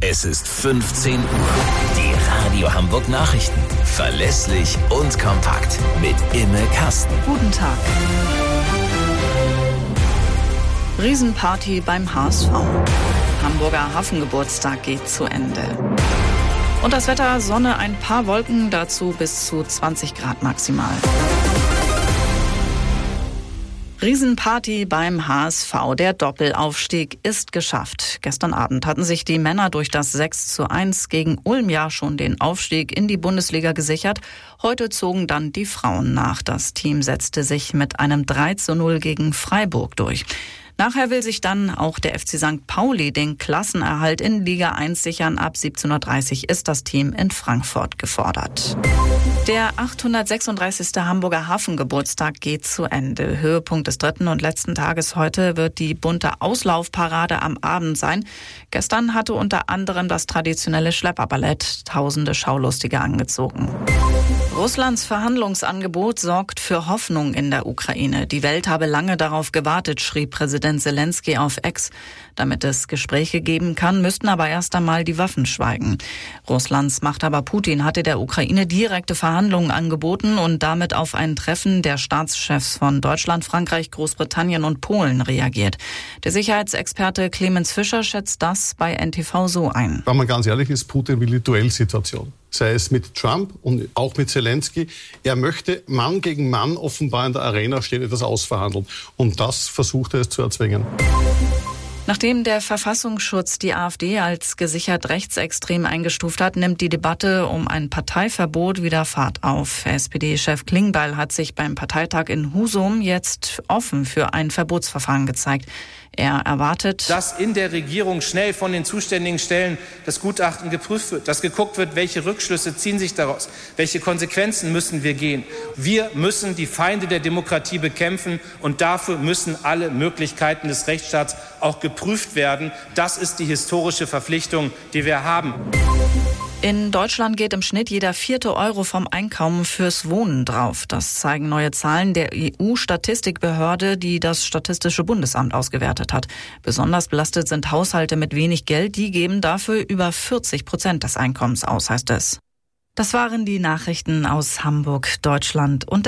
Es ist 15 Uhr. Die Radio Hamburg Nachrichten. Verlässlich und kompakt. Mit Imme Kasten. Guten Tag. Riesenparty beim HSV. Hamburger Hafengeburtstag geht zu Ende. Und das Wetter: Sonne, ein paar Wolken, dazu bis zu 20 Grad maximal. Riesenparty beim HSV. Der Doppelaufstieg ist geschafft. Gestern Abend hatten sich die Männer durch das 6:1 gegen Ulm ja schon den Aufstieg in die Bundesliga gesichert. Heute zogen dann die Frauen nach. Das Team setzte sich mit einem 3:0 gegen Freiburg durch. Nachher will sich dann auch der FC St. Pauli den Klassenerhalt in Liga 1 sichern. Ab 17:30 Uhr ist das Team in Frankfurt gefordert. Der 836. Hamburger Hafengeburtstag geht zu Ende. Höhepunkt des dritten und letzten Tages heute wird die bunte Auslaufparade am Abend sein. Gestern hatte unter anderem das traditionelle Schlepperballett tausende Schaulustige angezogen. Russlands Verhandlungsangebot sorgt für Hoffnung in der Ukraine. Die Welt habe lange darauf gewartet, schrieb Präsident Zelensky auf X. Damit es Gespräche geben kann, müssten aber erst einmal die Waffen schweigen. Russlands Machthaber Putin hatte der Ukraine direkte Verhandlungen angeboten und damit auf ein Treffen der Staatschefs von Deutschland, Frankreich, Großbritannien und Polen reagiert. Der Sicherheitsexperte Clemens Fischer schätzt das bei NTV so ein. Wenn man ganz ehrlich ist, Putin will die Duellsituation. Sei es mit Trump und auch mit Zelensky. Er möchte Mann gegen Mann offenbar in der Arena stehen, etwas ausverhandeln. Und das versucht er es zu erzwingen. Nachdem der Verfassungsschutz die AfD als gesichert rechtsextrem eingestuft hat, nimmt die Debatte um ein Parteiverbot wieder Fahrt auf. SPD-Chef Klingbeil hat sich beim Parteitag in Husum jetzt offen für ein Verbotsverfahren gezeigt. Er erwartet, dass in der Regierung schnell von den zuständigen Stellen das Gutachten geprüft wird, dass geguckt wird, welche Rückschlüsse ziehen sich daraus, welche Konsequenzen müssen wir gehen. Wir müssen die Feinde der Demokratie bekämpfen und dafür müssen alle Möglichkeiten des Rechtsstaats auch geprüft werden. Das ist die historische Verpflichtung, die wir haben. In Deutschland geht im Schnitt jeder 4. Euro vom Einkommen fürs Wohnen drauf. Das zeigen neue Zahlen der EU-Statistikbehörde, die das Statistische Bundesamt ausgewertet hat. Besonders belastet sind Haushalte mit wenig Geld. Die geben dafür über 40% des Einkommens aus, heißt es. Das waren die Nachrichten aus Hamburg, Deutschland und